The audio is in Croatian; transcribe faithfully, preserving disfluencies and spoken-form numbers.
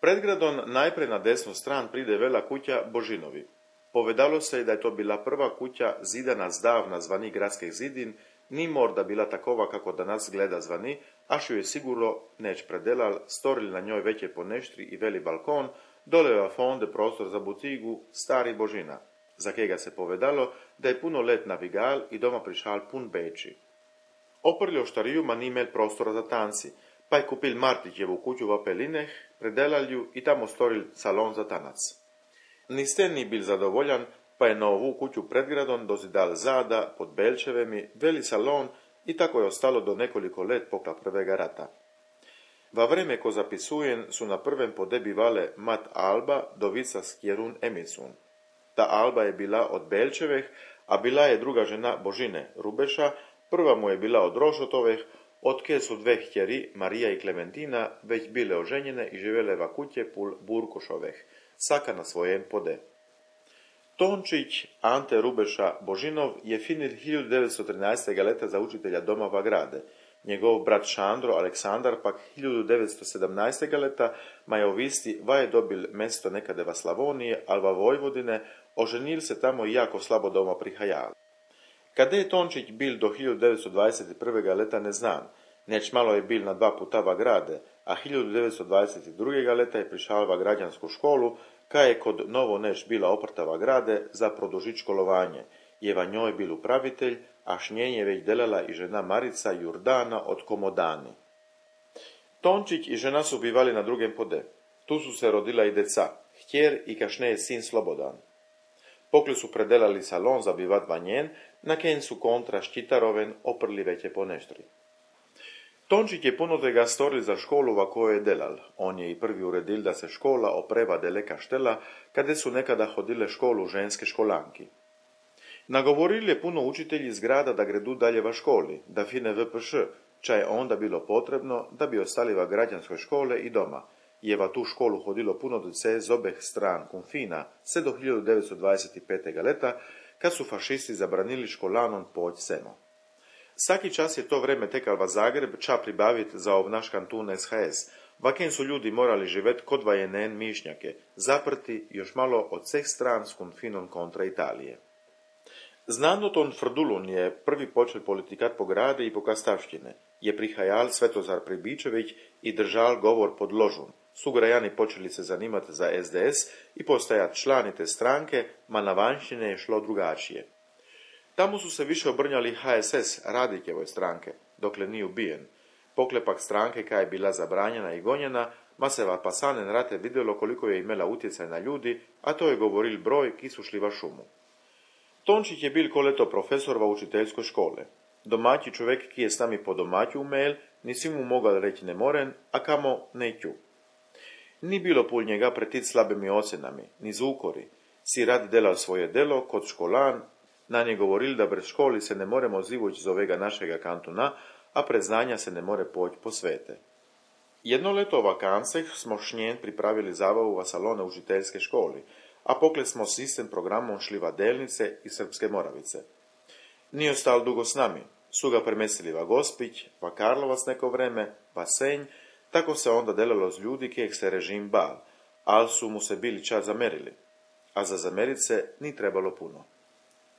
Pred gradom najprej na desnu stran pride vela kuća Božinovi. Povedalo se je da je to bila prva kuća zidana zdavna zvani gradskih zidin, ni morda bila takova kako danas gleda zvani, až ju je sigurno neć predelal, storili na njoj veće poneštri i veli balkon, dole fonde prostor za butigu, stari Božina, za kega se povedalo da je puno let navigal i doma prišal pun beči. Oprli oštariju ma ni imel prostora za tanci, pa je kupil Martićevu kuću v Apelineh, predelal ju i tamo storil salon za tanac. Niste ni bil zadovoljan, pa je na ovu kuću pred gradom dozidal zada, pod Belčevemi, veli salon i tako je ostalo do nekoliko let pokla prvega rata. Va vreme ko zapisujen su na prvem pode bivale mat Alba do vica Skjerun Emisun. Ta Alba je bila od Belčeveh, a bila je druga žena Božine Rubeša, prva mu je bila od Rošotoveh, od kje su dve htjeri, Marija i Klementina, već bile oženjene i živele va kuće pul Burkošoveh, saka na svojem pode. Tončić Ante Rubeša Božinov je finil hiljadu devetsto trinaestog leta za učitelja doma va grade. Njegov brat Šandro Aleksandar pak hiljadu devetsto sedamnaestog leta ma je ovisti va je dobil mesto nekade va Slavonije, al va Vojvodine, oženil se tamo i jako slabo doma prihajal. Kade je Tončić bil do hiljadu devetsto dvadeset prvog leta ne znam, neć malo je bil na dva puta va grade, a hiljadu devetsto dvadeset drugog leta je prišal va građansku školu, kaj je kod novo neš bila oprta va grade za produžit školovanje, je va njoj bil upravitelj, a šnjenje već delala i žena Marica Jurdana od Komodani. Tončić i žena su bivali na drugem pode. Tu su se rodila i deca, htjer i kašneje sin Slobodan. Pokli su predelali salon za bivat va njen, na ken su kontra Štitaroven oprli veće poneštri. Tončić je puno tega storil za školu va koju je delal. On je i prvi uredil da se škola opreva deleka štela, kade su nekada hodile školu ženske školanki. Nagovorili je puno učitelji iz grada da gredu dalje va školi, da fine V P Š, ča je onda bilo potrebno da bi ostali va građanskoj škole i doma. Je va tu školu hodilo puno dece z obeh stran konfina, sve do hiljadu devetsto dvadeset petog leta, kad su fašisti zabranili školanom poć semo. Svaki čas je to vreme tekal va Zagreb, ča pribavit za ovnaš kantun S H S. Vaken su ljudi morali živet kod vajenen mišnjake, zaprti još malo od sveh stran s konfinom kontra Italije. Znanoton Frdulun je prvi počel politikat po grade i po kastavštine, je prihajal Svetozar Pribičević i držal govor pod ložun. Sugrajani počeli se zanimati za S D S i postajat člani te stranke, ma na vanštine je šlo drugačije. Tamo su se više obrnjali H S S, Radikjevoj stranke, dokle nije ubijen. Poklepak stranke kaj je bila zabranjena i gonjena, ma se va pasanen rate vidjelo koliko je imela utjecaj na ljudi, a to je govoril broj ki su šli va šumu. Tončić je bil koleto profesor va učiteljskoj škole. Domaći čovjek ki je s nami po domaću umel, nisi mu mogal reći ne moren, a kamo ne ću. Ni bilo pul njega pretit slabimi ocenami, ni zukori. Si rad delal svoje delo, kod školan, na nje govoril da brez školi se ne moremo zivući z ovega našega kantuna, a pred znanja se ne more poć po svete. Jedno leto vakanceh smo šnjen pripravili zabavu va salone učiteljske školi, a pokle smo s istim programom šli va Delnice i Srpske Moravice. Nije ostal dugo s nami, su ga premestili va Gospić, va Karlovac neko vreme, va Senj, tako se onda delalo z ljudi kjeg se režim bal, ali su mu se bili čas zamerili, a za zamerit se ni trebalo puno.